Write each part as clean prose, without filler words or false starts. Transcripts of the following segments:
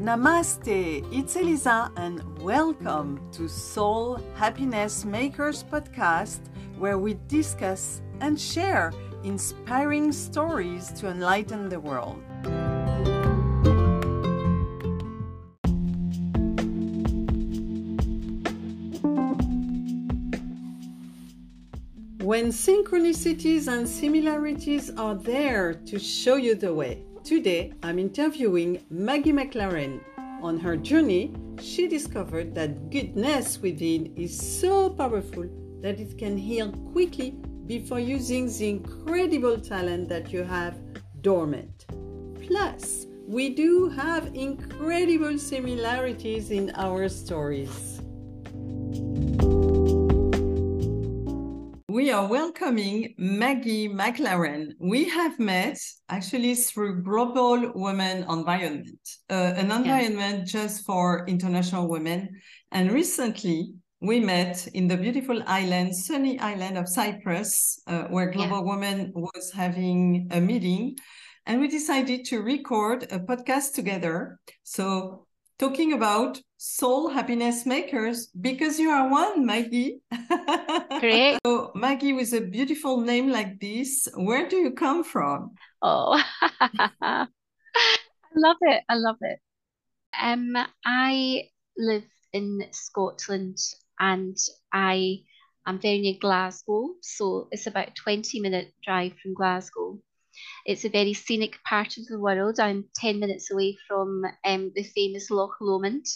Namaste, it's Elisa and welcome to Soul Happiness Makers podcast, where we discuss and share inspiring stories to enlighten the world. When synchronicities and similarities are there to show you the way. Today, I'm interviewing Maggie McLaren. On her journey, she discovered that goodness within is so powerful that it can heal quickly before using the incredible talent that you have dormant. Plus, we do have incredible similarities in our stories. We are welcoming Maggie McLaren. We have met actually through Global Women Environment, an environment just for international women. And recently we met in the beautiful island, sunny island of Cyprus, where Global Women was having a meeting. And we decided to record a podcast together. So talking about soul happiness makers, because you are one, Maggie. Great. So Maggie, with a beautiful name like this, where do you come from? Oh, I love it. I love it. I live in Scotland and I am very near Glasgow. So it's about a 20-minute drive from Glasgow. It's a very scenic part of the world. I'm 10 minutes away from the famous Loch Lomond.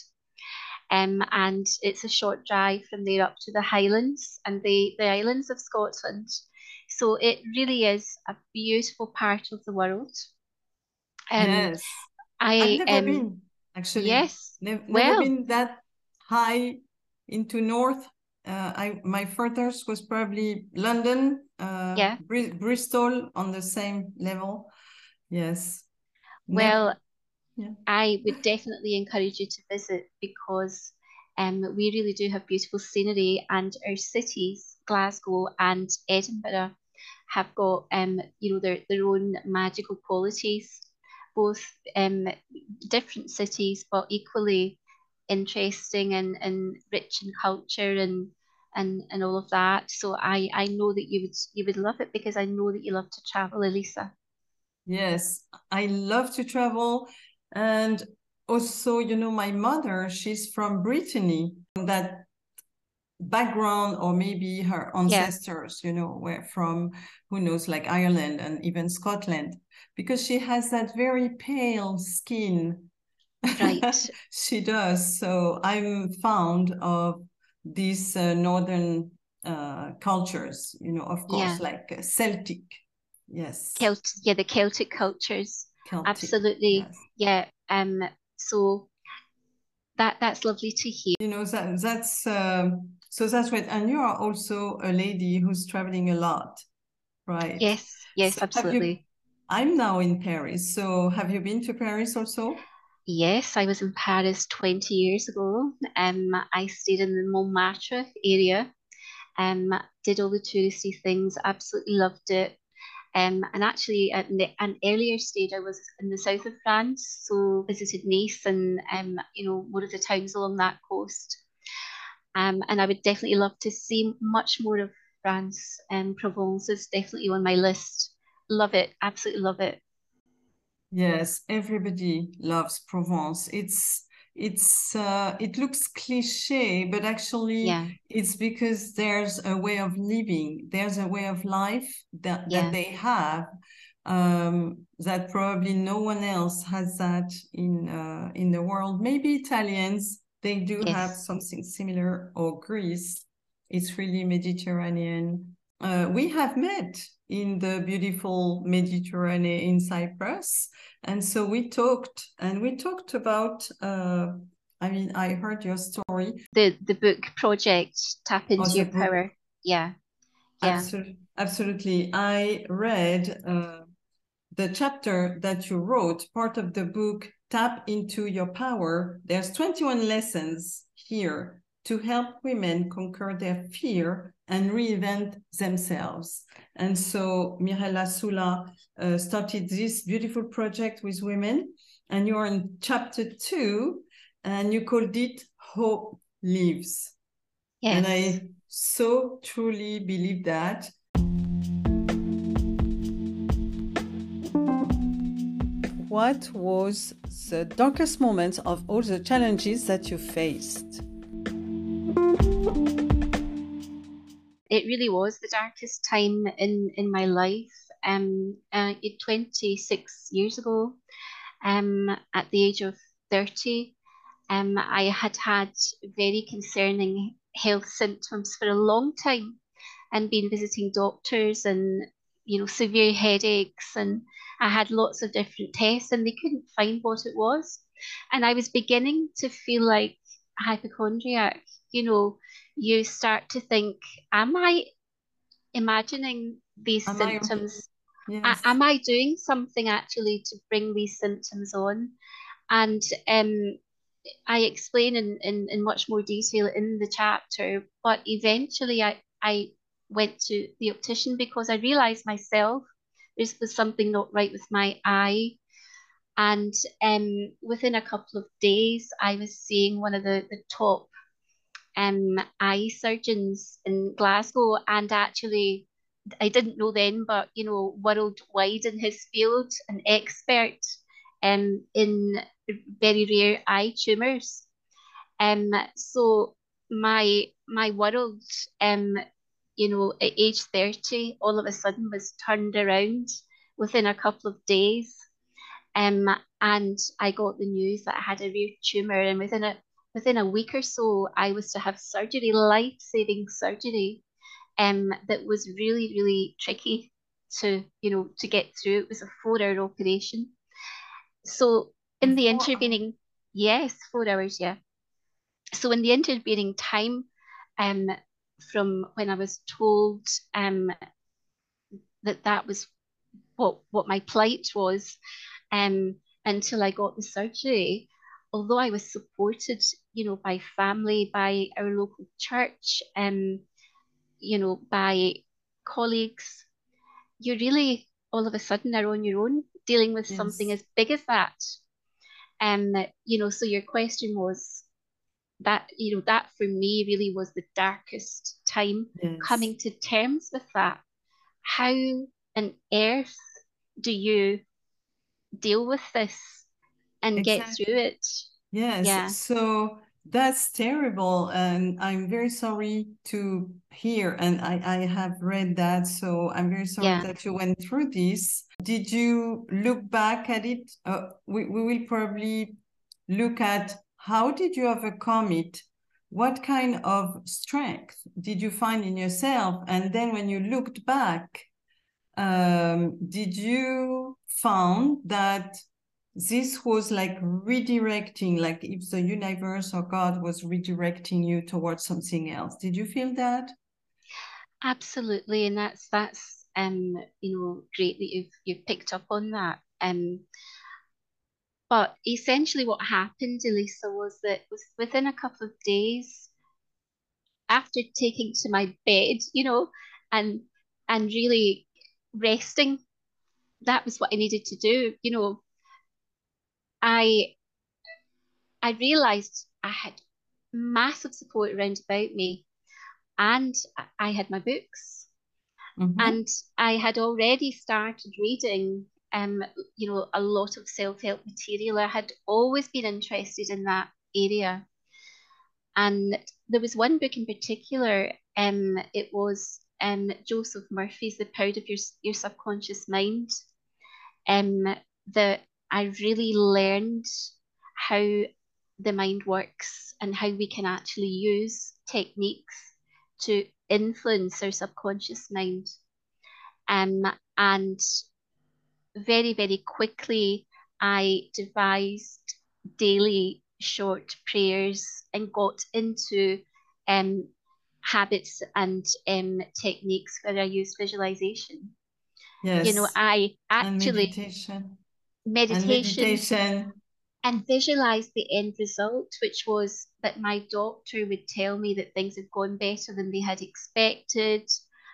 And it's a short drive from there up to the Highlands and the islands of Scotland. So it really is a beautiful part of the world. Yes, I've never been, actually. Yes, Never been that high into north. My furthest was probably London, Bristol on the same level. Yes. Well, I would definitely encourage you to visit because we really do have beautiful scenery, and our cities, Glasgow and Edinburgh, have got their own magical qualities. Both different cities, but equally interesting and rich in culture and all of that. So I know that you would love it because I know that you love to travel, Elisa. Yes, I love to travel. And also, my mother, she's from Brittany. That background, or maybe her ancestors, were from, who knows, like Ireland and even Scotland, because she has that very pale skin. Right. She does. So I'm fond of these northern cultures, of course, like Celtic. Yes. The Celtic cultures. Celtic, absolutely. Yes. Yeah. So that's lovely to hear. That's so that's right. And you are also a lady who's traveling a lot, right? Yes, So absolutely. I'm now in Paris. So have you been to Paris also? Yes, I was in Paris 20 years ago. I stayed in the Montmartre area. Did all the touristy things, absolutely loved it. And actually, at an earlier stage, I was in the south of France, so visited Nice and more of the towns along that coast. And I would definitely love to see much more of France. And Provence is definitely on my list. Love it, absolutely love it. Yes, everybody loves Provence. It looks cliche, but actually it's because there's a way of living, there's a way of life that they have, that probably no one else has that in the world. Maybe Italians, they do have something similar, or Greece. It's really Mediterranean. We have met in the beautiful Mediterranean in Cyprus. And so we talked about, I heard your story. The book project, Tap Into Your Power. Yeah. Absolutely. I read the chapter that you wrote, part of the book, Tap Into Your Power. There's 21 lessons here to help women conquer their fear and reinvent themselves. And so Mirella Sula started this beautiful project with women. and you're in chapter 2, and you called it Hope Lives. Yes. And I so truly believe that. What was the darkest moment of all the challenges that you faced? It really was the darkest time in my life. 26 years ago, at the age of 30, I had had very concerning health symptoms for a long time, and been visiting doctors, and severe headaches, and I had lots of different tests and they couldn't find what it was. And I was beginning to feel like a hypochondriac. You start to think, am I imagining these symptoms? Yes. Am I doing something actually to bring these symptoms on? And I explain in much more detail in the chapter, but eventually I went to the optician because I realized myself there was something not right with my eye. And within a couple of days, I was seeing one of the top eye surgeons in Glasgow. And actually, I didn't know then, but worldwide in his field, an expert in very rare eye tumors. So my world, at age 30, all of a sudden was turned around within a couple of days. And I got the news that I had a rare tumor, and within a week or so, I was to have surgery, life-saving surgery, that was really, really tricky to get through. It was a 4-hour operation. So in the intervening, yes, 4 hours, yeah. So in the intervening time, from when I was told that was what my plight was, until I got the surgery, although I was supported, by family, by our local church, by colleagues, you really all of a sudden are on your own dealing with something as big as that. So your question was that, that for me really was the darkest time, coming to terms with that. How on earth do you deal with this and get through it? Yes. Yeah. So that's terrible. And I'm very sorry to hear. And I have read that. So I'm very sorry that you went through this. Did you look back at it? We will probably look at how did you overcome it? What kind of strength did you find in yourself? And then when you looked back, did you found that this was like redirecting, like if the universe or God was redirecting you towards something else? Did you feel that? Absolutely, and that's great that you've picked up on that. But essentially, what happened, Elisa, was that within a couple of days after taking to my bed, and really resting, that was what I needed to do. I realized I had massive support around about me, and I had my books, and I had already started reading, a lot of self-help material. I had always been interested in that area, and there was one book in particular. It was Joseph Murphy's The Power of Your Subconscious Mind. That I really learned how the mind works and how we can actually use techniques to influence our subconscious mind. And very, very quickly, I devised daily short prayers and got into habits and techniques where I use visualization. Yes. I actually meditation and visualize the end result, which was that my doctor would tell me that things had gone better than they had expected.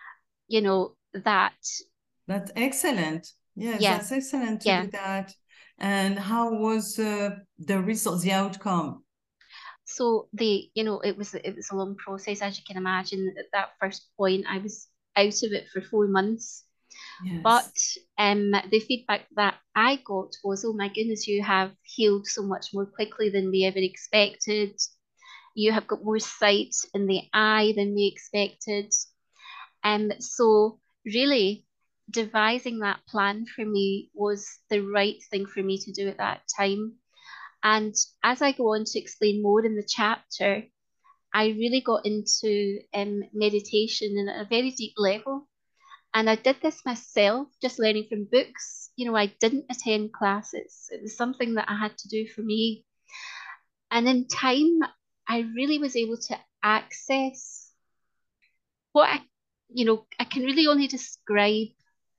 That's excellent. Yes, that's excellent to do that. And how was the result, the outcome? So it was a long process, as you can imagine. At that first point, I was out of it for 4 months. Yes. But the feedback that I got was, oh my goodness, you have healed so much more quickly than we ever expected. You have got more sight in the eye than we expected. So really devising that plan for me was the right thing for me to do at that time. And as I go on to explain more in the chapter, I really got into meditation at a very deep level. And I did this myself, just learning from books. I didn't attend classes. It was something that I had to do for me. And in time, I really was able to access what I can really only describe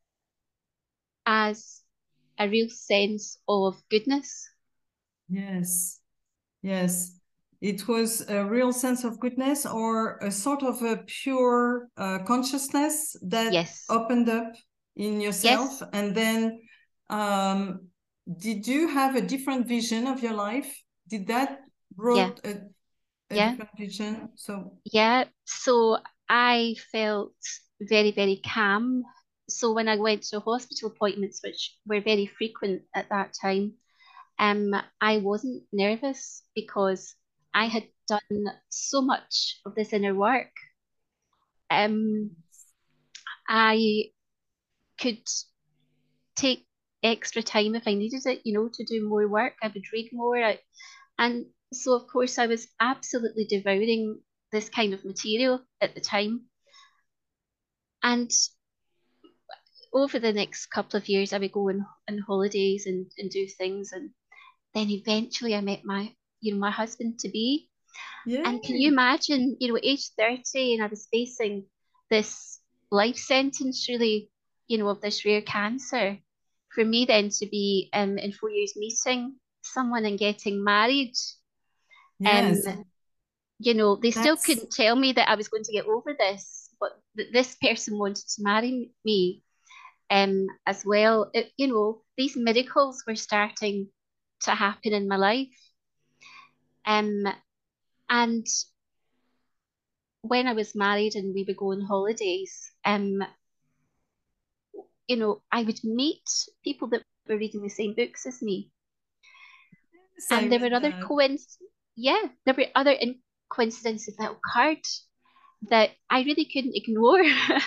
as a real sense of goodness. Yes, yes. It was a real sense of goodness, or a sort of a pure consciousness that opened up in yourself. Yes. And then did you have a different vision of your life? Did that brought a different vision? So I felt very, very calm. So when I went to hospital appointments, which were very frequent at that time, I wasn't nervous because I had done so much of this inner work. I could take extra time if I needed it, to do more work. I would read more. And so, of course, I was absolutely devouring this kind of material at the time. And over the next couple of years, I would go on holidays and do things. And then eventually I met my husband to be. Yeah. And can you imagine, age 30, and I was facing this life sentence, really, of this rare cancer. For me then to be in 4 years meeting someone and getting married. Yes. They still couldn't tell me that I was going to get over this, but this person wanted to marry me as well. These miracles were starting to happen in my life. And when I was married and we would go on holidays, I would meet people that were reading the same books as me. Yes, and there were other coincidences that occurred that I really couldn't ignore.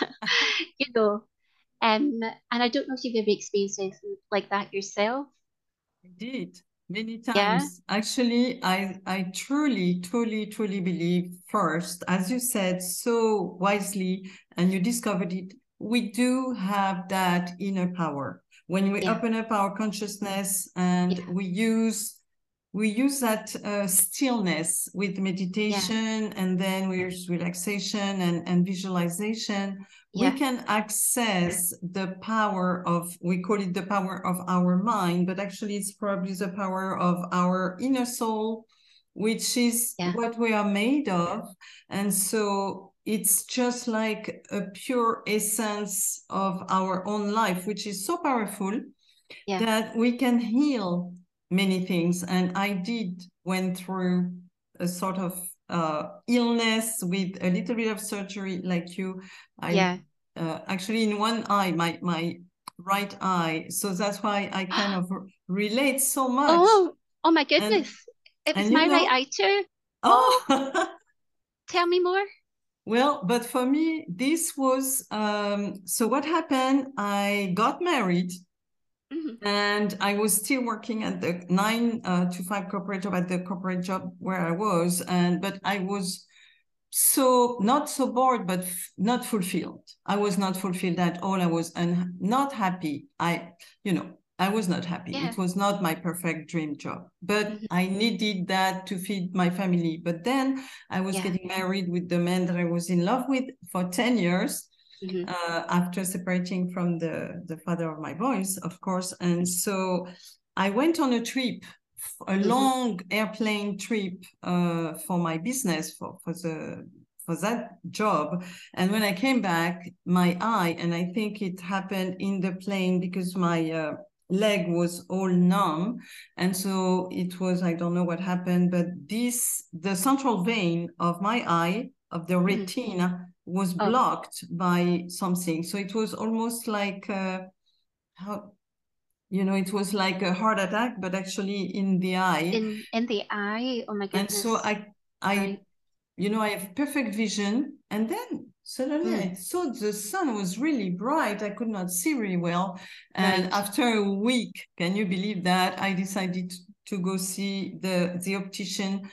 And I don't know if you've ever experienced anything like that yourself. I did many times. Actually, I truly, truly, truly believe, first, as you said so wisely, and you discovered it, we do have that inner power. When we open up our consciousness and we use that stillness with meditation, and then with relaxation and visualization, we can access the power of, we call it the power of our mind, but actually it's probably the power of our inner soul, which is what we are made of. And so it's just like a pure essence of our own life, which is so powerful that we can heal many things. And I went through a sort of illness with a little bit of surgery like you. Actually in one eye, my right eye. So that's why I kind of relate so much. Oh my goodness. It was my right eye too. Oh, tell me more. Well, but for me, this was, so what happened, I got married. And I was still working at the 9 to 5 corporate job, at the corporate job where I was. But I was not so bored, but not fulfilled. I was not fulfilled at all. I was not happy. I was not happy. It was not my perfect dream job, but I needed that to feed my family. But then I was getting married with the man that I was in love with for 10 years. After separating from the father of my boys, of course. And so I went on a trip, a long airplane trip for my business, for that job. And when I came back, my eye, and I think it happened in the plane because my leg was all numb. And so it was, I don't know what happened, but the central vein of my eye, of the retina, was blocked by something. So it was almost like, it was like a heart attack, but actually in the eye. In the eye, oh my goodness. And so I have perfect vision. And then suddenly I thought the sun was really bright. I could not see really well. And after a week, can you believe that, I decided to go see the optician,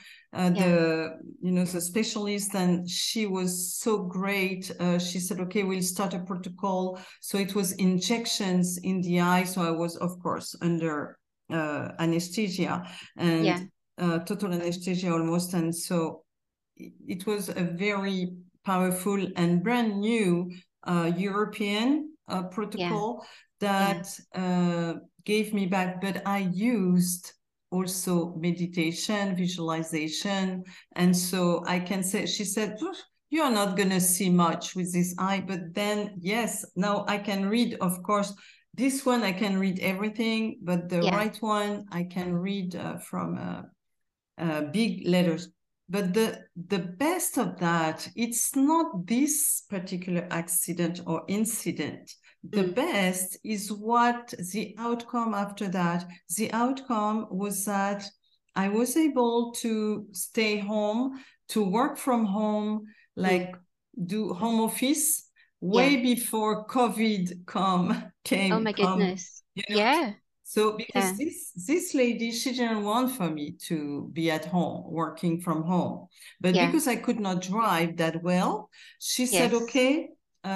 the specialist, and she was so great. She said, okay, we'll start a protocol. So it was injections in the eye. So I was, of course, under anesthesia and total anesthesia almost. And so it was a very powerful and brand new European protocol that gave me back. But I used also meditation, visualization. And so I can say, she said, you're not going to see much with this eye. But then, yes, now I can read, of course. This one, I can read everything, but the right one, I can read from big letters. But the best of that, it's not this particular accident or incident. The best is what the outcome after that. The outcome was that I was able to stay home, to work from home, like do home office way before COVID came. Oh my goodness. So because this lady, she didn't want for me to be at home, working from home. But because I could not drive that well, she said, okay,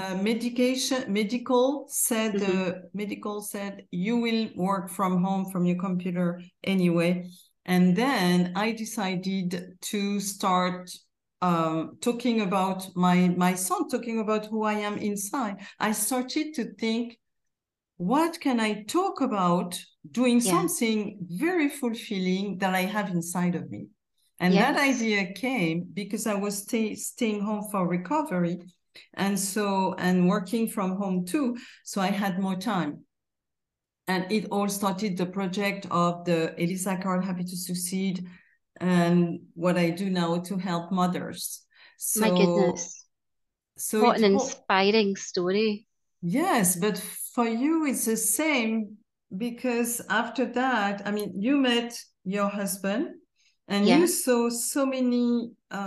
medical said you will work from home from your computer anyway. And then I decided to start talking about my son, talking about who I am inside. I started to think, what can I talk about doing something very fulfilling that I have inside of me? And that idea came because I was staying home for recovery and working from home too. So I had more time. And it all started the project of the Elisa Card Happy to Succeed and what I do now to help mothers. So, my goodness. So what an inspiring story. Yes, but for you, it's the same because after that, I mean, you met your husband and you saw so many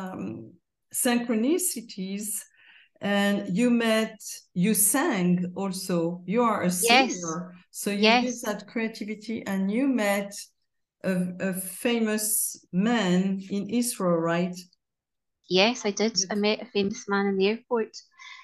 synchronicities, and you sang also. You are a singer, so you use that creativity, and you met a famous man in Israel, right? Yes, I did. I met a famous man in the airport.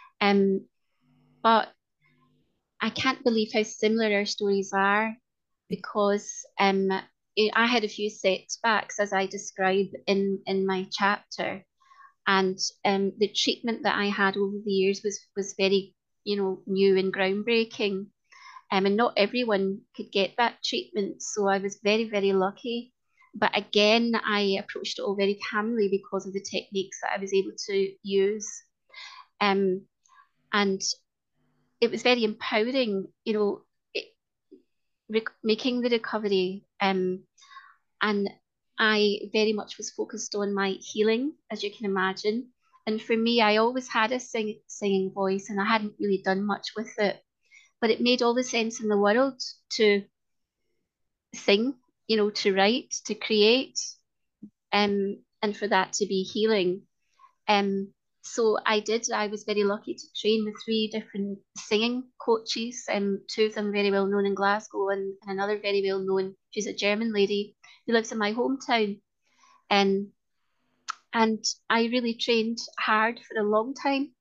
But I can't believe how similar our stories are, because I had a few setbacks, as I describe in my chapter, and the treatment that I had over the years was very new and groundbreaking, and not everyone could get that treatment, so I was very, very lucky. But again, I approached it all very calmly because of the techniques that I was able to use, and it was very empowering, making the recovery. And I very much was focused on my healing, as you can imagine. And for me, I always had a singing voice, and I hadn't really done much with it. But it made all the sense in the world to sing, to write, to create, and for that to be healing. So I was very lucky to train with 3 different singing coaches, and 2 of them very well known in Glasgow, and another very well known, she's a German lady who lives in my hometown. And I really trained hard for a long time.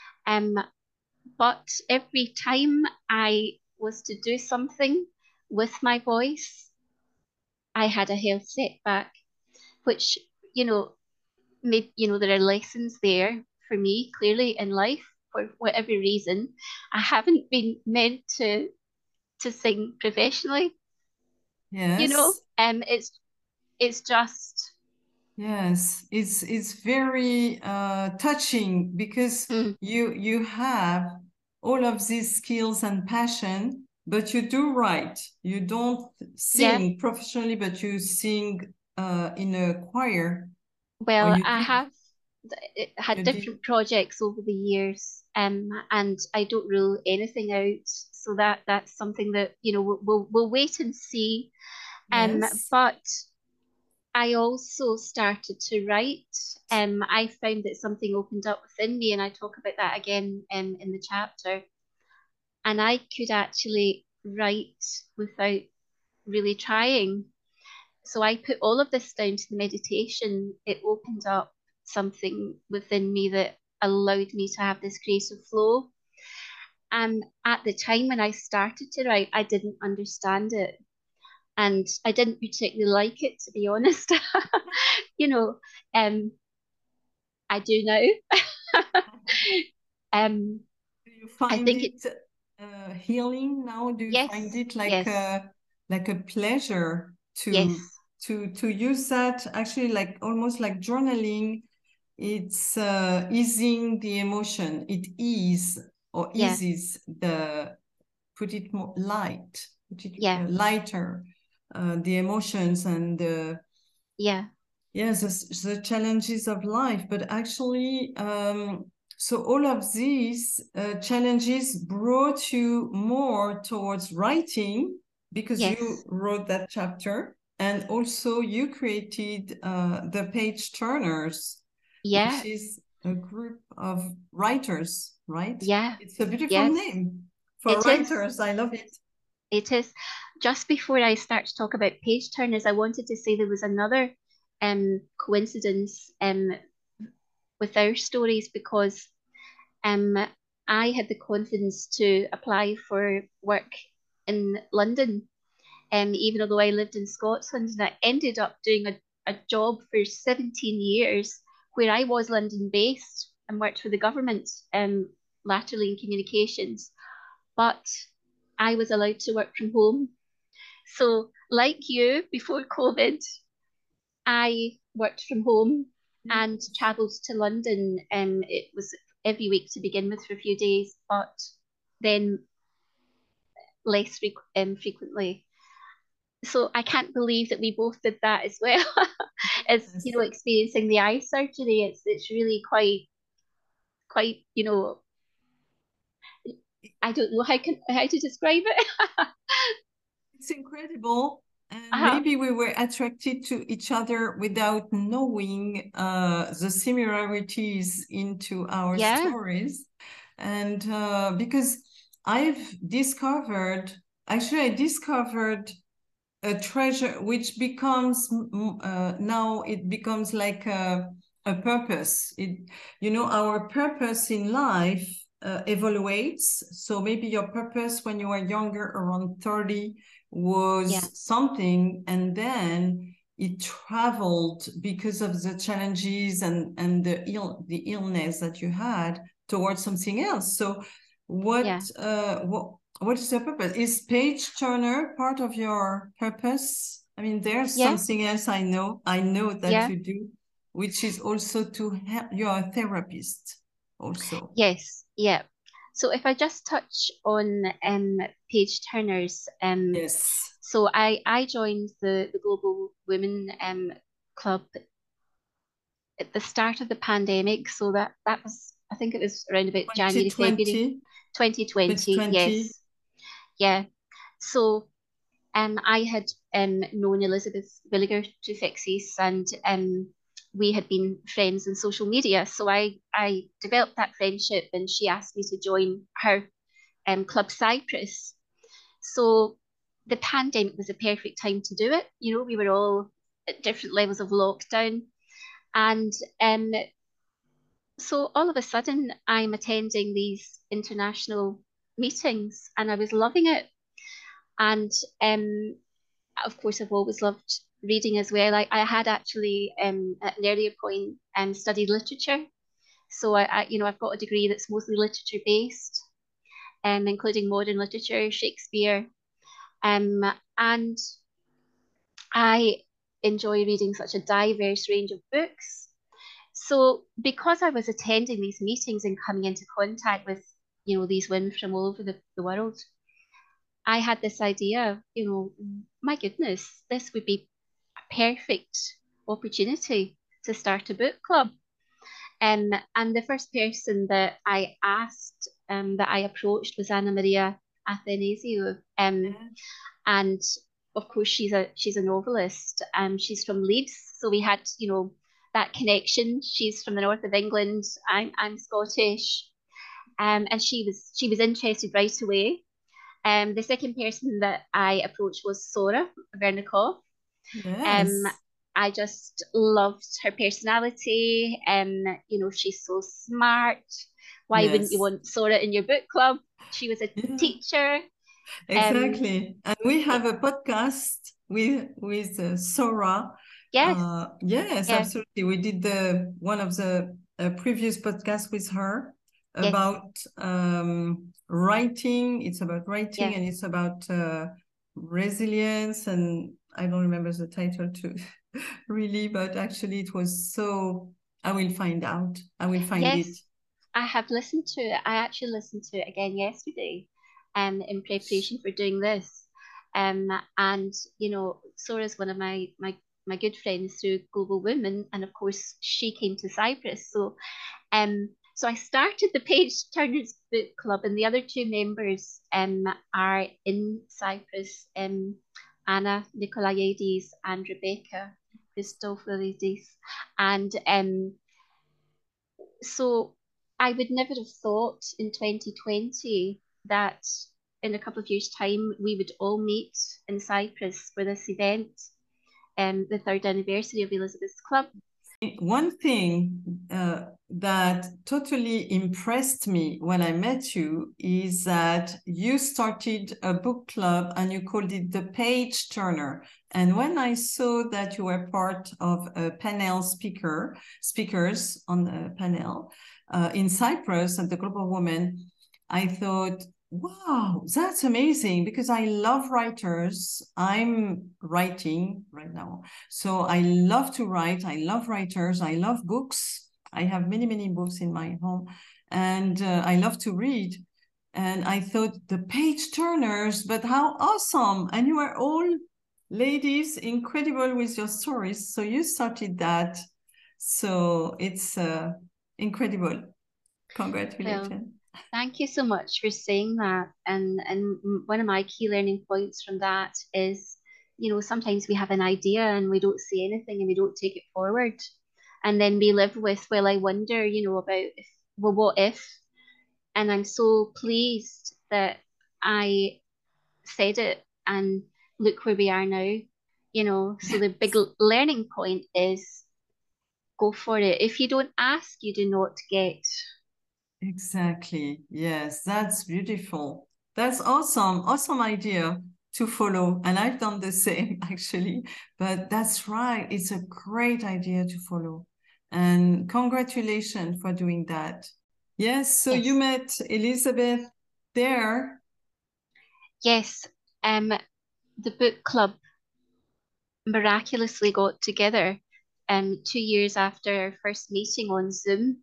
But every time I was to do something with my voice, I had a health setback, which, there are lessons there for me, clearly, in life. For whatever reason, I haven't been meant to sing professionally. Yes. It's just. Yes, it's very touching because you have all of these skills and passion, but you do write. You don't sing professionally, but you sing in a choir. Well, I have had different projects over the years, and I don't rule anything out. So that's something that, you know, we'll wait and see. Yes. But I also started to write. I found that something opened up within me, and I talk about that again in the chapter. And I could actually write without really trying. So I put all of this down to the meditation. It opened up something within me that allowed me to have this creative flow. And at the time when I started to write, I didn't understand it. And I didn't particularly like it, to be honest. You know, I do now. Do you find it healing now? Do you find it like a pleasure to use that, actually, like almost like journaling? It's easing the emotion. It eases the, put it more light, put it lighter, the emotions and the the challenges of life. But actually, so all of these challenges brought you more towards writing, because you wrote that chapter, and also you created the Page Turners, which is a group of writers, right? Yeah. It's a beautiful name for writers. I love it. It is. Just before I start to talk about Page Turners, I wanted to say there was another coincidence with our stories, because I had the confidence to apply for work in London, even although I lived in Scotland, and I ended up doing a job for 17 years where I was London based and worked for the government, latterly in communications, but I was allowed to work from home. So like you, before COVID, I worked from home and travelled to London. It was every week to begin with for a few days, but then less frequently. So I can't believe that we both did that as well. As you know, experiencing the eye surgery, it's really quite, you know, I don't know how to describe it. It's incredible. And maybe we were attracted to each other without knowing the similarities into our stories. And because I discovered a treasure which becomes now it becomes like a purpose. Our purpose in life evaluates. So maybe your purpose when you were younger, around 30, was something, and then it traveled because of the challenges and the illness that you had towards something else. So what is your purpose? Is Page Turner part of your purpose? I mean, there's something else I know that you do, which is also to help. You're a therapist also. Yes, yeah. So if I just touch on Page Turner's, so I joined the Global Women Club at the start of the pandemic. So that was, I think it was around about January, February 2020. Yes. Yeah. So I had known Elizabeth Villiger Tufixis, and we had been friends in social media. So I developed that friendship, and she asked me to join her Club Cyprus. So the pandemic was a perfect time to do it. You know, we were all at different levels of lockdown. And so all of a sudden, I'm attending these international meetings, and I was loving it. And of course, I've always loved reading as well. I had actually at an earlier point studied literature. So I've got a degree that's mostly literature based, including modern literature, Shakespeare. And I enjoy reading such a diverse range of books. So because I was attending these meetings and coming into contact with, these women from all over the world, I had this idea, my goodness, this would be a perfect opportunity to start a book club. And the first person that I asked, that I approached was Anna Maria Athanasiou. And of course she's a novelist. She's from Leeds, so we had, that connection. She's from the north of England. I'm Scottish. And she was interested right away. The second person that I approached was Sora Vernikov. Um, Yes. I just loved her personality. She's so smart. Why wouldn't you Yes. want Sora in your book club? She was a Yeah. teacher. Exactly. And we have a podcast with Sora. Yes, Yes, yeah, absolutely. We did one of the previous podcasts with her yes, about writing. It's about writing, yeah. and it's about resilience. And I don't remember the title too, really, but actually it was so. I will find out. I will find it. Yes, I have listened to it. I actually listened to it again yesterday, in preparation for doing this. And Sora's one of my good friends through Global Women, and of course she came to Cyprus. So I started the Page Turners Book Club, and the other two members are in Cyprus, Anna Nikolaidis and Rebecca Christophilidis. And so I would never have thought in 2020 that in a couple of years' time we would all meet in Cyprus for this event, the third anniversary of Elizabeth's Club. One thing that totally impressed me when I met you is that you started a book club and you called it the Page Turner. And when I saw that you were part of a panel speakers on the panel in Cyprus at the Global Women, I thought, wow, that's amazing, because I love writers. I'm writing right now. So I love to write. I love writers. I love books. I have many, many books in my home, and I love to read. And I thought the page turners, but how awesome. And you are all ladies, incredible with your stories. So you started that. So it's incredible. Congratulations. Well, thank you so much for saying that. And one of my key learning points from that is, sometimes we have an idea and we don't say anything and we don't take it forward. And then we live with, well, I wonder, about if, well, what if? And I'm so pleased that I said it, and look where we are now. So the big learning point is go for it. If you don't ask, you do not get. Exactly. Yes, that's beautiful. That's awesome. Awesome idea to follow. And I've done the same actually. But that's right. It's a great idea to follow. And congratulations for doing that. Yes. So you Yes. met Elizabeth there. Yes. The book club miraculously got together 2 years after our first meeting on Zoom,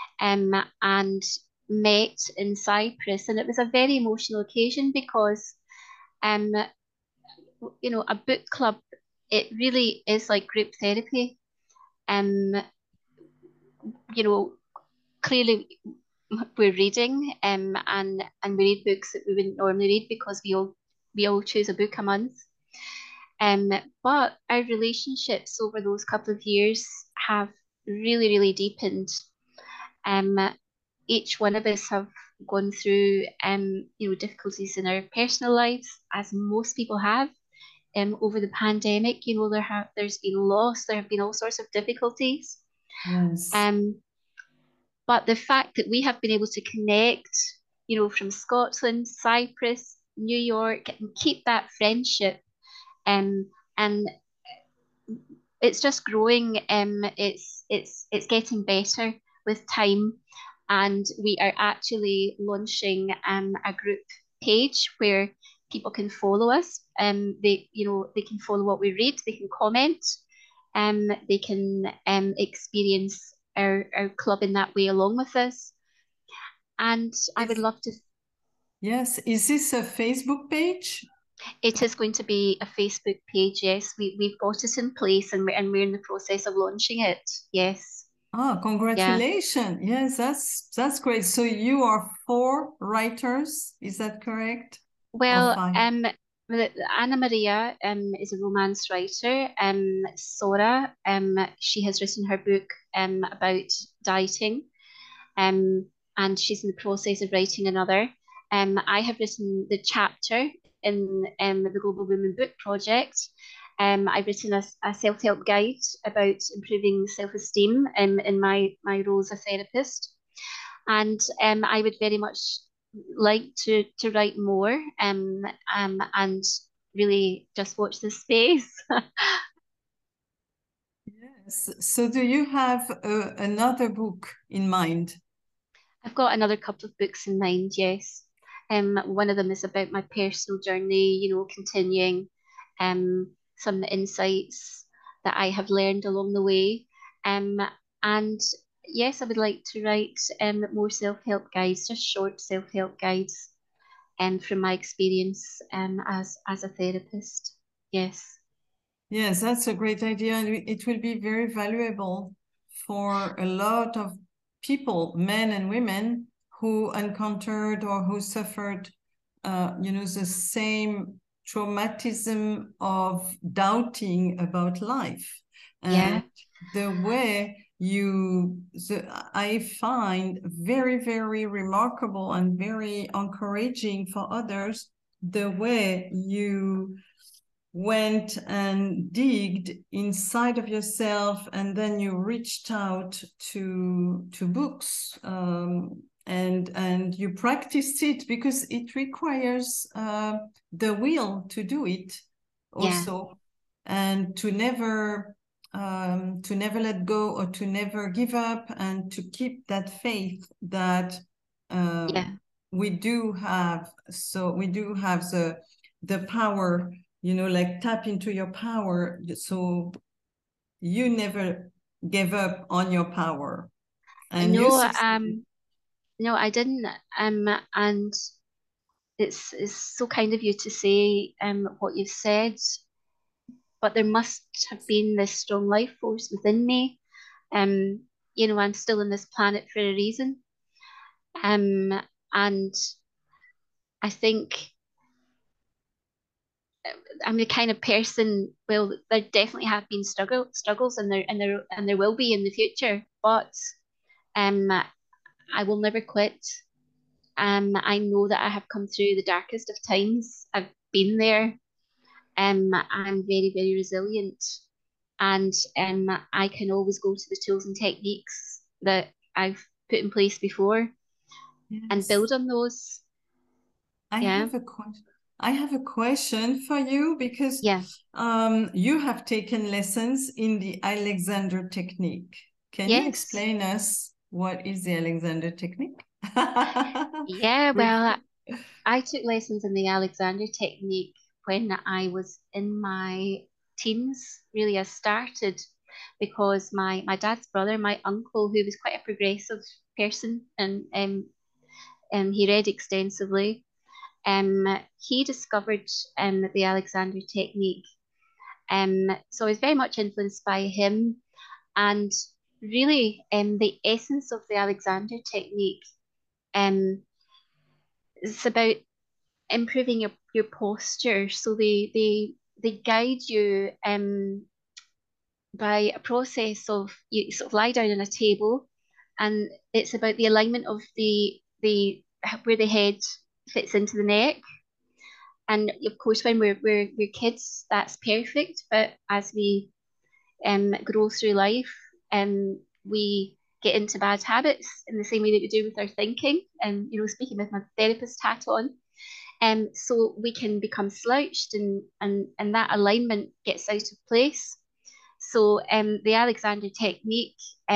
and met in Cyprus. And it was a very emotional occasion because um, a book club, it really is like group therapy. Um, you know, Clearly we're reading, and we read books that we wouldn't normally read because we all choose a book a month. But our relationships over those couple of years have really, really deepened. Um, each one of us have gone through, difficulties in our personal lives, as most people have. Over the pandemic, there's been loss, there have been all sorts of difficulties. Yes. Um, but the fact that we have been able to connect, from Scotland, Cyprus, New York, and keep that friendship, and it's just growing. It's getting better with time, and we are actually launching a group page where people can follow us. They can follow what we read. They can comment. They can experience our club in that way along with us. And I would love to. Yes. Is this a Facebook page? It is going to be a Facebook page, yes. We've got it in place and we're in the process of launching it. Yes. Ah, congratulations. Yeah. Yes, that's great. So you are 4 writers, is that correct? Or Well, 5? Anna Maria is a romance writer. Sora, she has written her book about dieting, um, and she's in the process of writing another. I have written the chapter in the Global Women Book Project. I've written a self-help guide about improving self-esteem in my role as a therapist. And I would very much like to write more and really just watch this space. Yes. So do you have another book in mind? I've got another couple of books in mind, yes. One of them is about my personal journey, continuing some of the insights that I have learned along the way. And yes, I would like to write more self-help guides, just short self-help guides from my experience as a therapist. Yes. Yes, that's a great idea. And it will be very valuable for a lot of people, men and women, who encountered or who suffered, the same traumatism of doubting about life. And Yeah. the way I find very, very remarkable and very encouraging for others, the way you went and digged inside of yourself, and then you reached out to books, and you practiced it, because it requires the will to do it also. Yeah. And to never let go, or to never give up, and to keep that faith that Yeah. we do have. So we do have the power, like tap into your power. So you never gave up on your power, and you No, succeeded. no, I didn't. And it's so kind of you to say what you've said, but there must have been this strong life force within me. I'm still on this planet for a reason. Um, and I think I'm the kind of person. Well, there definitely have been struggles, and there will be in the future. But um, I will never quit. I know that I have come through the darkest of times. I've been there. I'm very, very resilient, and I can always go to the tools and techniques that I've put in place before and Yes. build on those. I Yeah. have a question. I have a question for you, because Yeah. you have taken lessons in the Alexander technique. Can you Yes. explain us what is the Alexander technique? Yeah. Well, Briefly. I took lessons in the Alexander technique when I was in my teens. Really, I started because my dad's brother, my uncle, who was quite a progressive person, and he read extensively. He discovered the Alexander technique. So I was very much influenced by him, and really, the essence of the Alexander technique is about improving your posture. So they guide you by a process of you sort of lie down on a table, and it's about the alignment of the where the head fits into the neck. And of course, when we're kids, that's perfect. But as we grow through life, we get into bad habits in the same way that we do with our thinking. And speaking with my therapist hat on, so we can become slouched, and that alignment gets out of place. So the Alexander technique,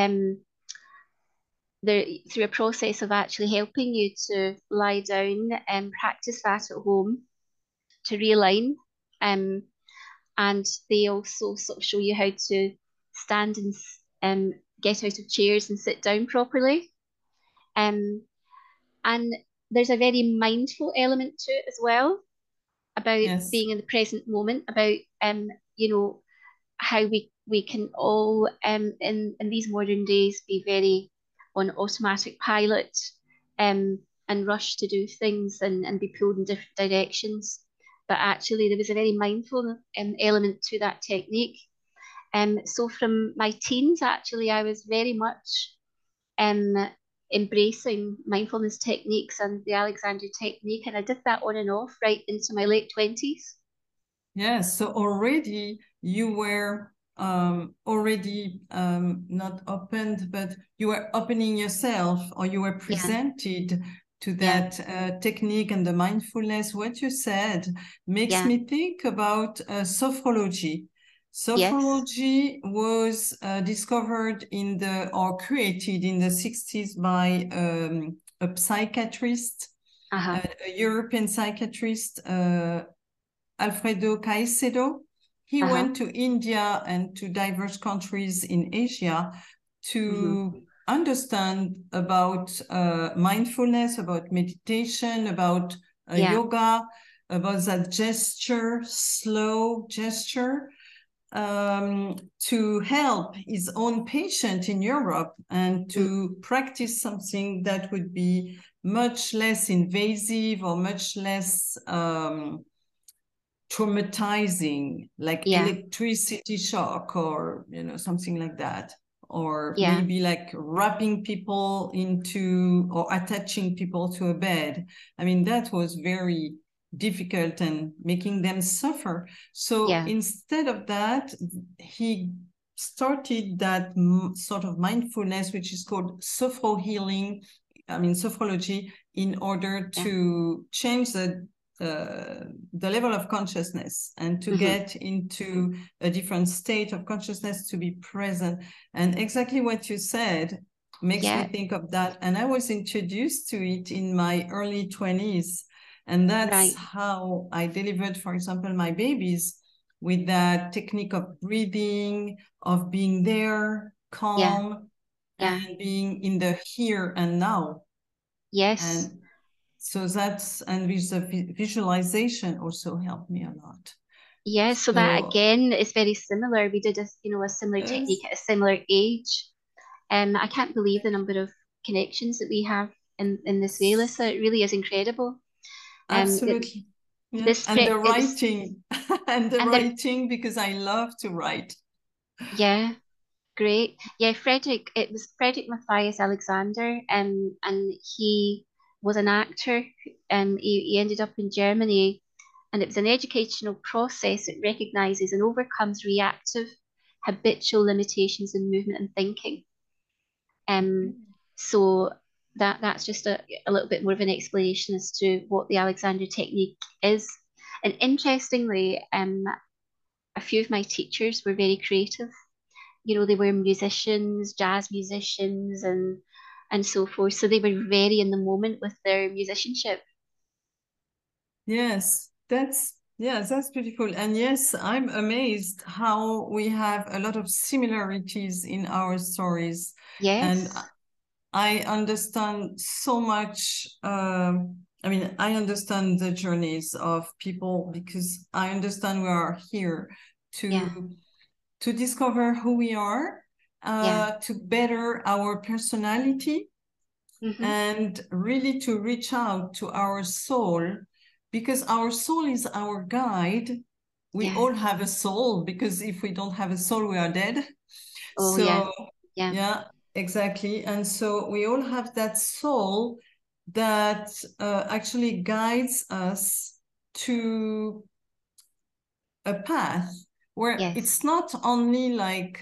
through a process of actually helping you to lie down and practice that at home to realign. Um, and they also sort of show you how to stand and get out of chairs and sit down properly. Um, and there's a very mindful element to it as well, about being in the present moment, about you know, how we can all in these modern days be very on automatic pilot, and rush to do things and be pulled in different directions. But actually there was a very mindful element to that technique. So from my teens, actually, I was very much embracing mindfulness techniques and the Alexander technique, and I did that on and off right into my late 20s. Yes, so already you were already not opened, but you were opening yourself, or you were presented to that technique and the mindfulness. What you said makes me think about sophrology. Sophrology was discovered or created in the 60s by a psychiatrist, a European psychiatrist, Alfredo Caicedo. He went to India and to diverse countries in Asia to understand about mindfulness, about meditation, about yoga, about that gesture, slow gesture, to help his own patient in Europe and to practice something that would be much less invasive or much less traumatizing, like electricity shock, or something like that, or maybe like wrapping people into or attaching people to a bed. I mean, that was very difficult and making them suffer. So instead of that, he started that sort of mindfulness, which is called sophro-healing, sophrology, in order to change the level of consciousness and to get into a different state of consciousness, to be present. And exactly what you said makes me think of that. And I was introduced to it in my early 20s. And that's how I delivered, for example, my babies, with that technique of breathing, of being there, calm, and being in the here and now. Yes. And so that's, and with the visualization also helped me a lot. Yeah, so that again is very similar. We did a similar technique at a similar age. I can't believe the number of connections that we have in this way, Lisa. It really is incredible. Absolutely. And the writing, writing, because I love to write. Yeah, great. Yeah, it was Frederick Matthias Alexander, and he was an actor, and he ended up in Germany, and it was an educational process that recognizes and overcomes reactive, habitual limitations in movement and thinking. So that's just a little bit more of an explanation as to what the Alexander technique is. And interestingly, a few of my teachers were very creative. They were musicians, jazz musicians, and so forth. So they were very in the moment with their musicianship. Yes, that's beautiful. And yes, I'm amazed how we have a lot of similarities in our stories. Yes. And I understand so much. I understand the journeys of people, because I understand we are here to discover who we are, to better our personality, and really to reach out to our soul, because our soul is our guide. We all have a soul, because if we don't have a soul, we are dead. Oh, so yeah, exactly. And so we all have that soul that actually guides us to a path where it's not only like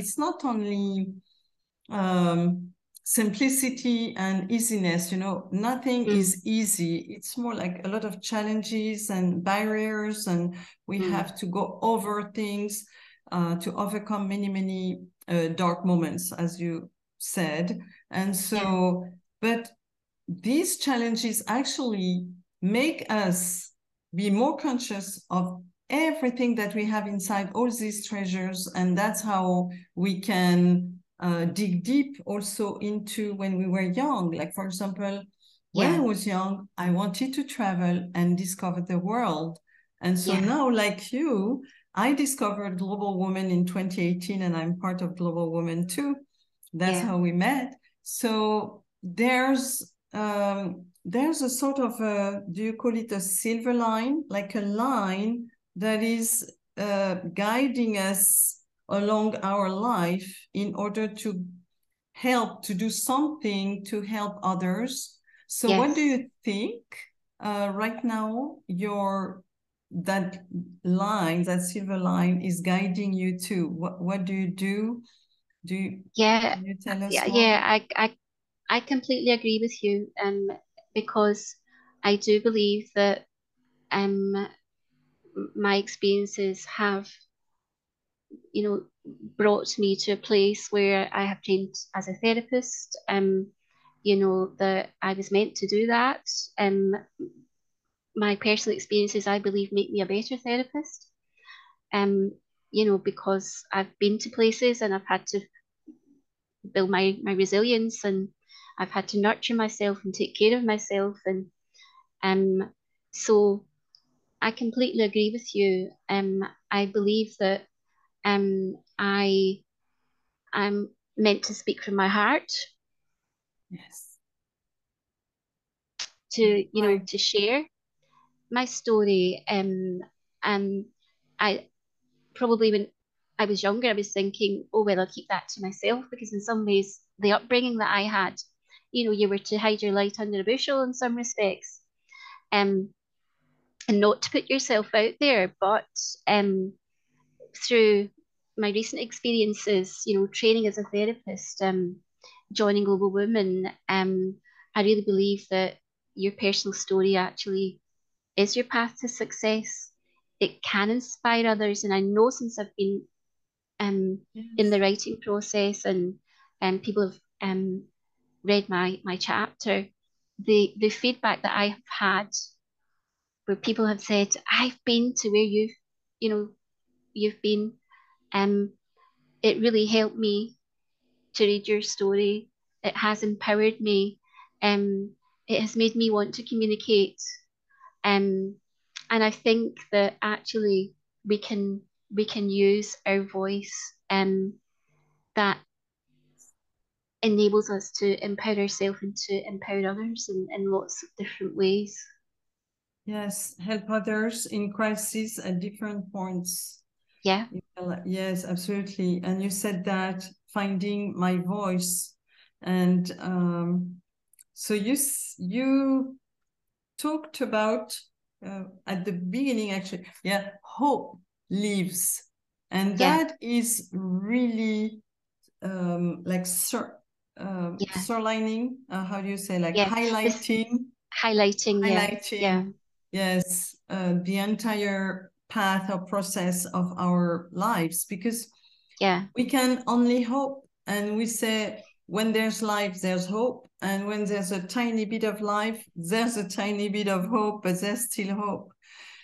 simplicity and easiness. Nothing is easy. It's more like a lot of challenges and barriers, and we have to go over things to overcome many dark moments, as you said. And so but these challenges actually make us be more conscious of everything that we have inside, all these treasures. And that's how we can dig deep also into when we were young. Like, for example, when I was young, I wanted to travel and discover the world. And so now, like you, I discovered Global Woman in 2018, and I'm part of Global Woman too. That's how we met. So there's a sort of do you call it a silver line, like a line that is guiding us along our life in order to help to do something to help others. So what do you think right now that line, that silver line is guiding you to? What do you do? Can you tell us more? I completely agree with you, because I do believe that my experiences have, brought me to a place where I have trained as a therapist. That I was meant to do that. My personal experiences, I believe, make me a better therapist. Because I've been to places and I've had to build my resilience, and I've had to nurture myself and take care of myself. And so I completely agree with you. I believe that I'm meant to speak from my heart. Yes. To share my story. And I probably, when I was younger, I was thinking, oh, well, I'll keep that to myself, because in some ways, the upbringing that I had, you were to hide your light under a bushel in some respects, and not to put yourself out there. But through my recent experiences, training as a therapist, joining Global Women, I really believe that your personal story actually is your path to success. It can inspire others. And I know, since I've been in the writing process, and people have read my chapter, the feedback that I have had, where people have said, I've been to where you've been, it really helped me to read your story. It has empowered me. It has made me want to communicate. And I think that actually we can use our voice, that enables us to empower ourselves and to empower others in lots of different ways. Yes, help others in crisis at different points. Yes, absolutely. And you said that finding my voice, and so you talked about at the beginning, actually, hope lives, and that is really like surlining. How do you say, like highlighting? Yes, the entire path or process of our lives, because we can only hope, and we say, when there's life, there's hope, and when there's a tiny bit of life, there's a tiny bit of hope, but there's still hope.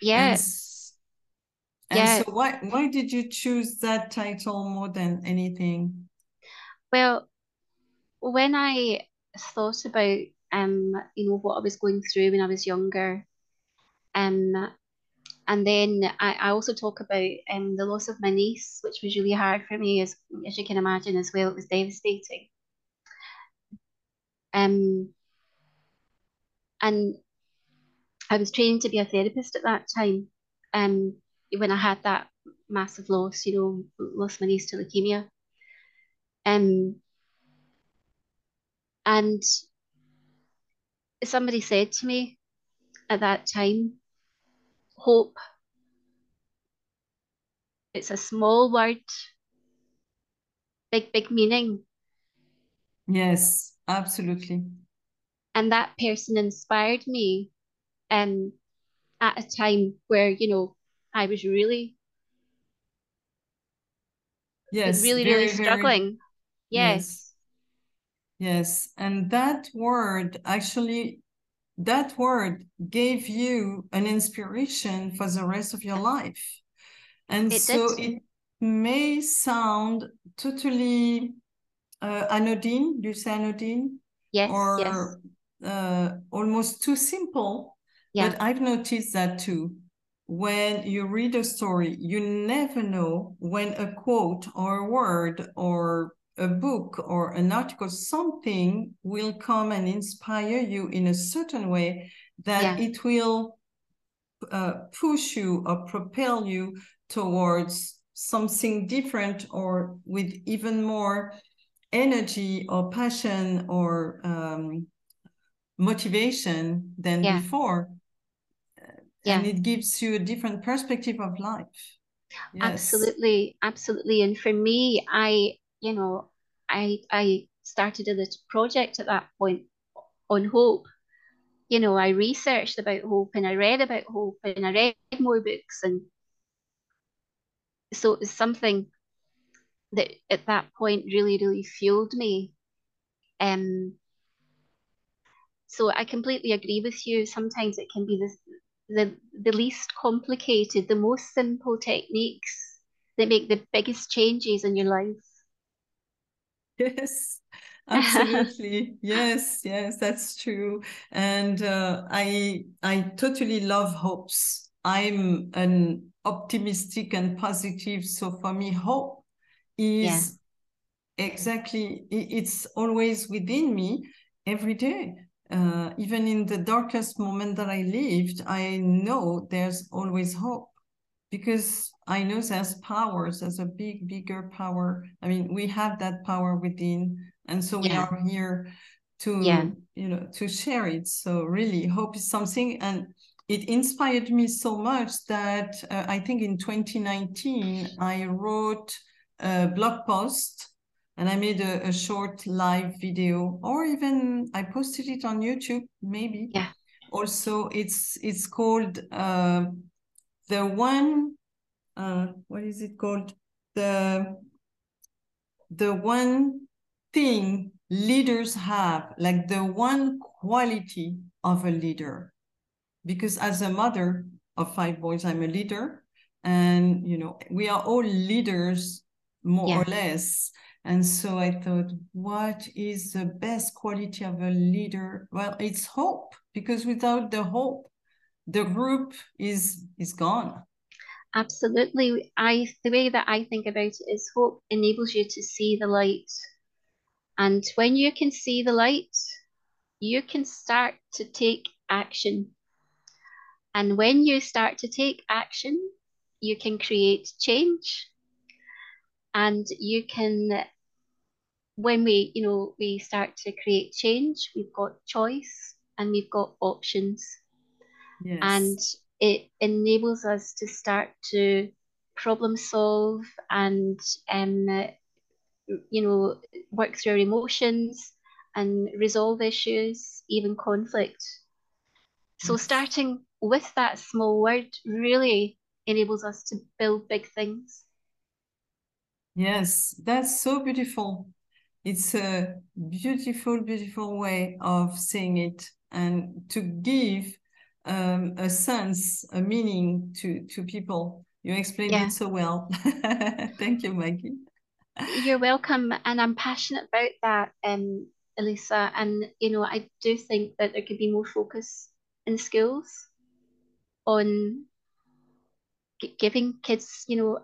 So why did you choose that title more than anything? Well, when I thought about what I was going through when I was younger, and then I also talk about the loss of my niece, which was really hard for me, as you can imagine as well. It was devastating. And I was training to be a therapist at that time. When I had that massive loss, lost my niece to leukemia. And somebody said to me at that time, hope. It's a small word, big meaning. Yes, absolutely. And that person inspired me at a time where, I was really really struggling. Yes. And that word gave you an inspiration for the rest of your life. And it may sound totally anodyne. Do you say anodyne? Yes. almost too simple. Yeah. But I've noticed that too. When you read a story, you never know when a quote or a word or a book or an article, something will come and inspire you in a certain way that it will push you or propel you towards something different or with even more energy or passion or motivation than before. And it gives you a different perspective of life. Yes. Absolutely, absolutely. And for me, you know, I started a little project at that point on hope. You know, I researched about hope and I read about hope and I read more books. And so it was something that at that point really, really fueled me. Um, so I completely agree with you. Sometimes it can be the least complicated, the most simple techniques that make the biggest changes in your life. Yes, absolutely. Yes, yes, that's true. And I totally love hopes. I'm an optimistic and positive. So for me, hope is exactly, it's always within me every day. Even in the darkest moment that I lived, I know there's always hope because I know there's powers, there's a bigger power. I mean, we have that power within, and so we are here to, to share it. So really, hope is something, and it inspired me so much that I think in 2019, I wrote a blog post and I made a short live video, or even I posted it on YouTube, maybe. Yeah. Also, it's called the one, what is it called? The one thing leaders have, like the one quality of a leader. Because as a mother of 5 boys, I'm a leader. And, we are all leaders, more or less. And so I thought, what is the best quality of a leader? Well, it's hope, because without the hope, the group is gone. Absolutely. The way that I think about it is hope enables you to see the light. And when you can see the light, you can start to take action. And when you start to take action, you can create change. And you can, when we start to create change, we've got choice and we've got options. Yes. And it enables us to start to problem solve and work through our emotions and resolve issues, even conflict. So Yes. starting with that small word really enables us to build big things. Yes, that's so beautiful. It's a beautiful, beautiful way of saying it, and to give a sense, a meaning to people. You explained it so well. Thank you, Maggie. You're welcome. And I'm passionate about that, Elisa. And, I do think that there could be more focus in schools on giving kids,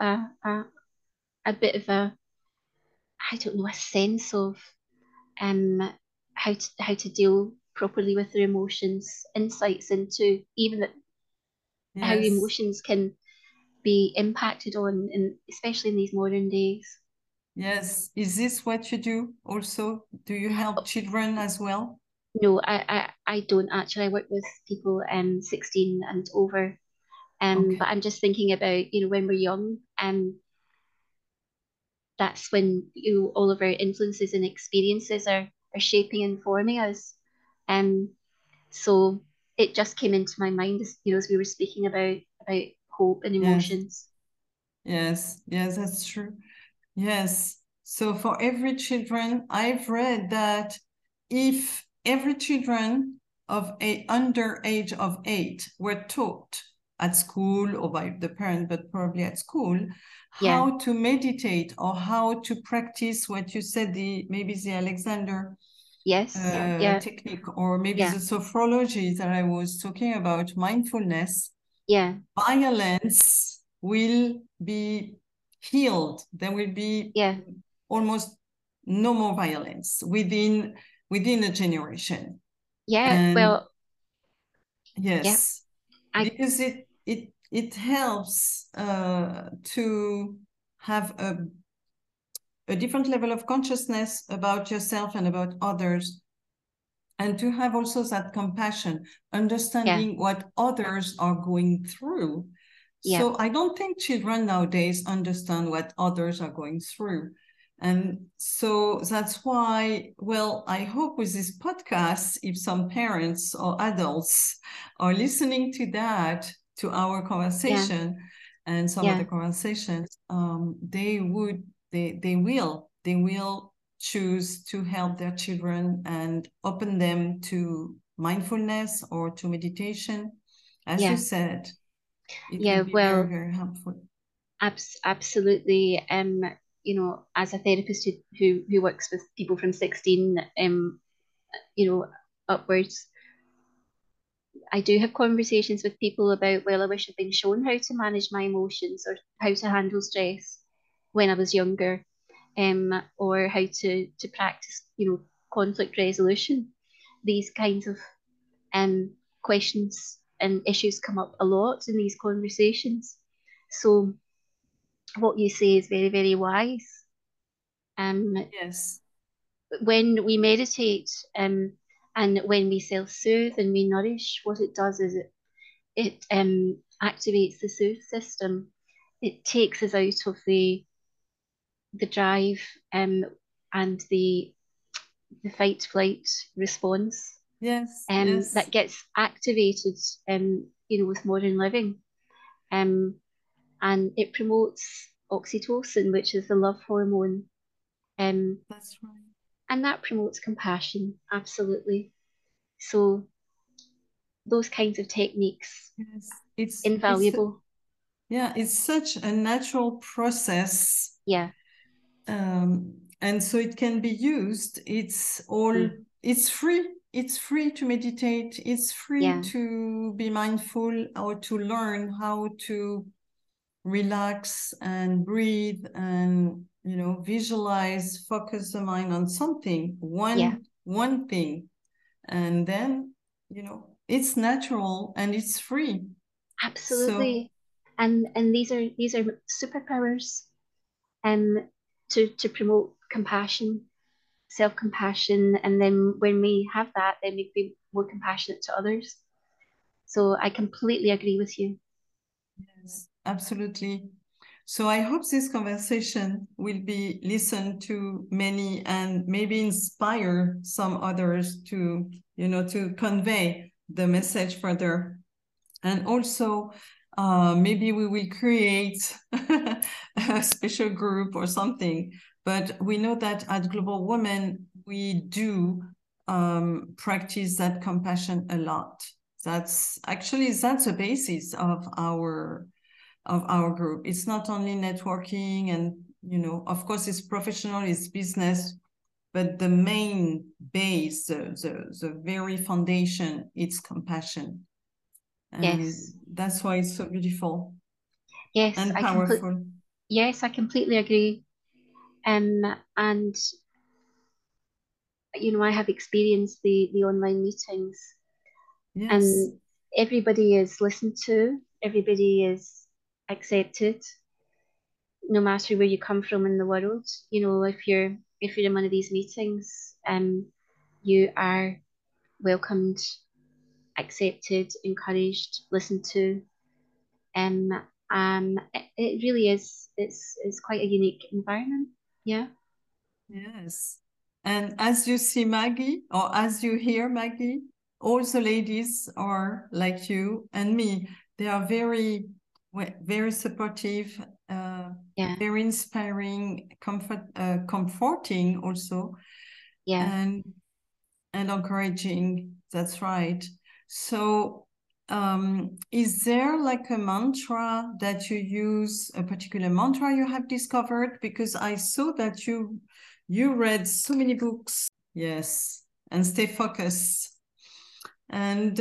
a bit of I don't know, a sense of um how to deal properly with their emotions, insights into even how emotions can be impacted on, especially in these modern days. Yes. Is this what you do also? Do you help children as well? No, I don't actually. I work with people 16 and over. But I'm just thinking about, when we're young, that's when all of our influences and experiences are shaping and forming us. So it just came into my mind as we were speaking about hope and emotions. Yes, that's true. Yes. So for every children, I've read that if every children of under age of 8 were taught at school or by the parent, but probably at school, how to meditate or how to practice what you said, maybe the Alexander Yes. technique, or maybe the sophrology that I was talking about, mindfulness, violence will be healed. There will be almost no more violence within a generation. Well, yes, because it helps to have a different level of consciousness about yourself and about others, and to have also that compassion, understanding what others are going through. So I don't think children nowadays understand what others are going through. And so that's why, well, I hope with this podcast, if some parents or adults are listening to that, to our conversation and some other conversations, they will choose to help their children and open them to mindfulness or to meditation, as you said. It will be very, very helpful. Absolutely. You know, as a therapist who works with people from 16, you know, upwards, I do have conversations with people about, well, I wish I'd been shown how to manage my emotions or how to handle stress when I was younger, or how to practice, you know, conflict resolution. These kinds of questions and issues come up a lot in these conversations. So what you say is very, very wise. Yes. When we meditate and when we self-soothe and we nourish, what it does is it activates the soothe system. It takes us out of the drive and the fight flight response. That gets activated you know, with modern living. And it promotes oxytocin, which is the love hormone. That's right. And that promotes compassion, absolutely. So those kinds of techniques, it's invaluable. It's such a natural process. And so it can be used. It's free. It's free to meditate. It's free to be mindful, or to learn how to relax and breathe and, you know, visualize, focus the mind on something, one thing. And then, you know, it's natural and it's free. Absolutely. So, and these are superpowers to promote compassion, self-compassion, and then when we have that, then we be more compassionate to others. So I completely agree with you. Yes, absolutely. So I hope this conversation will be listened to many and maybe inspire some others to, you know, to convey the message further. And also, maybe we will create a special group or something. But we know that at Global Women, we do practice that compassion a lot. That's the basis of our group. It's not only networking and, you know, of course it's professional, it's business, but the main base, the very foundation, it's compassion. And that's why it's so beautiful. Yes, and powerful. Yes, I completely agree. And you know, I have experienced the online meetings. And everybody is listened to, everybody is accepted, no matter where you come from in the world. You know, if you're in one of these meetings, you are welcomed, accepted, encouraged, listened to. It really is, it's quite a unique environment. Yeah. Yes. And as you see Maggie, or as you hear Maggie, all the ladies are like you and me. They are very, very supportive, very inspiring, comforting also, and encouraging. That's right. So is there like a mantra that you use, a particular mantra you have discovered? Because I saw that you read so many books. Yes. and stay focused. And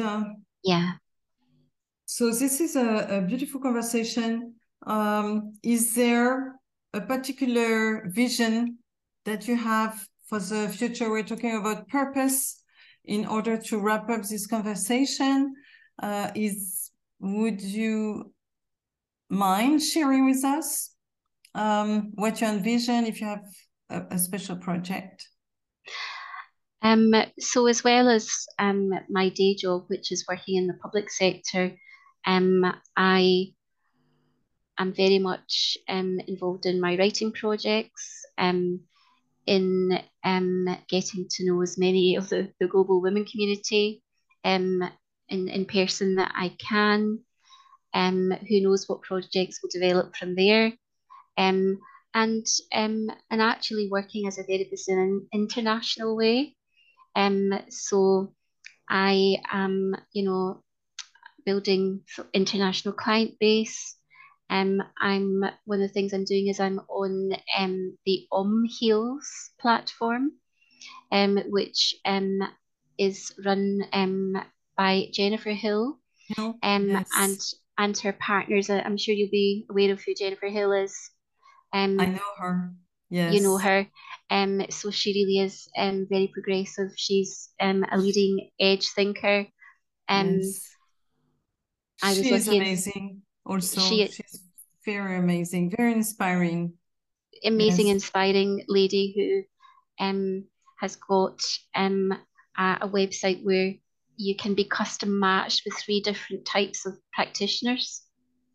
so this is a beautiful conversation. Is there a particular vision that you have for the future? We're talking about purpose. In order to wrap up this conversation, would you mind sharing with us what you envision if you have a special project? So as well as my day job, which is working in the public sector, I am very much involved in my writing projects, in getting to know as many of the global women community in person that I can. Who knows what projects will develop from there. And actually working as a therapist in an international way. So I am, building international client base. I'm one of the things I'm doing is I'm on the Heals platform, which is run by Jennifer Hill, Yes. and her partners. I'm sure you'll be aware of who Jennifer Hill is. I know her. Yes. You know her. So she really is very progressive. She's a leading edge thinker. Yes. She is amazing. Also, she's very amazing, very inspiring. Amazing, yes. Inspiring lady who has got a website where you can be custom matched with 3 different types of practitioners.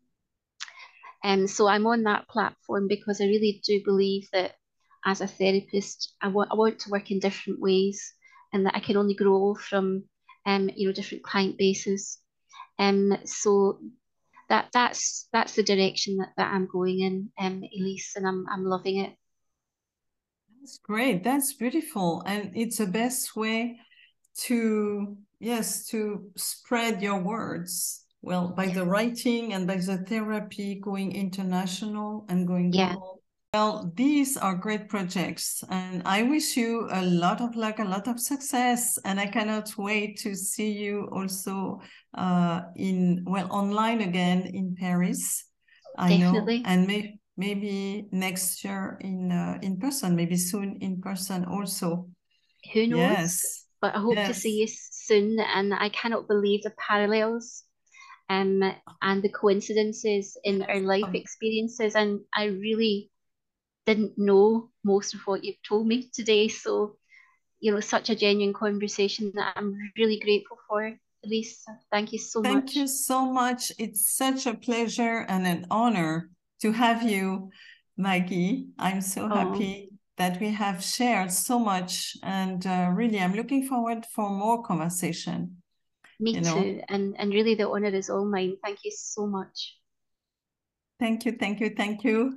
So I'm on that platform because I really do believe that as a therapist, I want to work in different ways, and that I can only grow from different client bases. So that's the direction that I'm going in, Elise, and I'm loving it. That's great. That's beautiful, and it's the best way to spread your words. Well, by the writing and by the therapy, going international and going global. Well, these are great projects, and I wish you a lot of luck, a lot of success, and I cannot wait to see you also online again in Paris. Definitely. I know, and maybe next year in person, maybe soon in person also. Who knows? Yes. But I hope to see you soon, and I cannot believe the parallels and the coincidences in our life experiences, and I really didn't know most of what you've told me today. So, such a genuine conversation that I'm really grateful for. Elise, thank you so much. Thank you so much. It's such a pleasure and an honor to have you, Maggie. I'm so happy that we have shared so much, and really I'm looking forward for more conversation. Me too, and really the honor is all mine. Thank you so much. Thank you, thank you, thank you.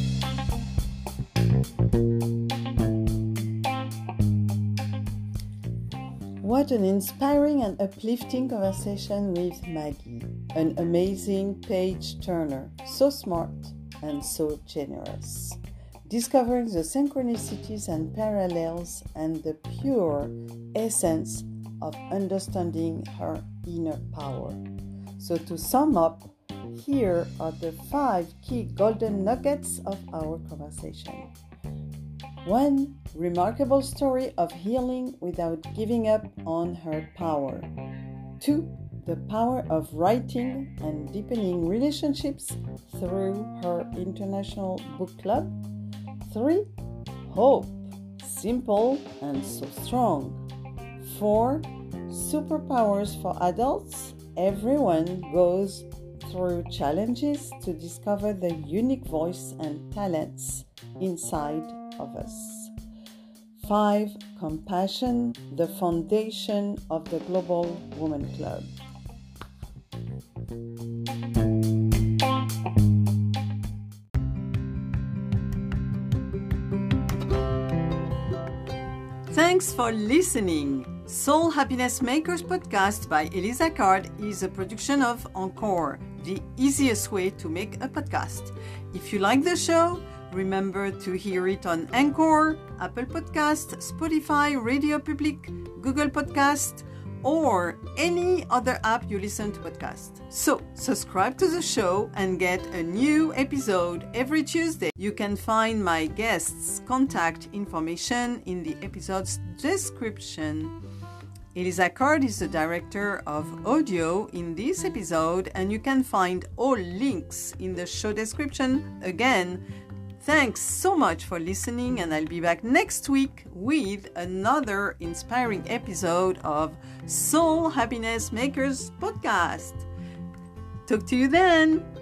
What an inspiring and uplifting conversation with Maggie, an amazing page turner, so smart and so generous, discovering the synchronicities and parallels and the pure essence of understanding her inner power. So to sum up, here are the 5 key golden nuggets of our conversation. 1. Remarkable story of healing without giving up on her power. 2. The power of writing and deepening relationships through her international book club. 3. Hope, simple and so strong. 4. Superpowers for adults. Everyone goes through challenges to discover the unique voice and talents inside of us. 5. Compassion, the foundation of the Global Woman Club. Thanks for listening. Soul Happiness Makers podcast by Elisa Card is a production of Encore, the easiest way to make a podcast. If you like the show, Remember to hear it on Anchor, Apple Podcast, Spotify, Radio Public, Google Podcast, or any other app you listen to podcasts. So, subscribe to the show and get a new episode every Tuesday. You can find my guests' contact information in the episode's description. Elisa Card is the director of audio in this episode, and you can find all links in the show description. Again, thanks so much for listening, and I'll be back next week with another inspiring episode of Soul Happiness Makers Podcast. Talk to you then.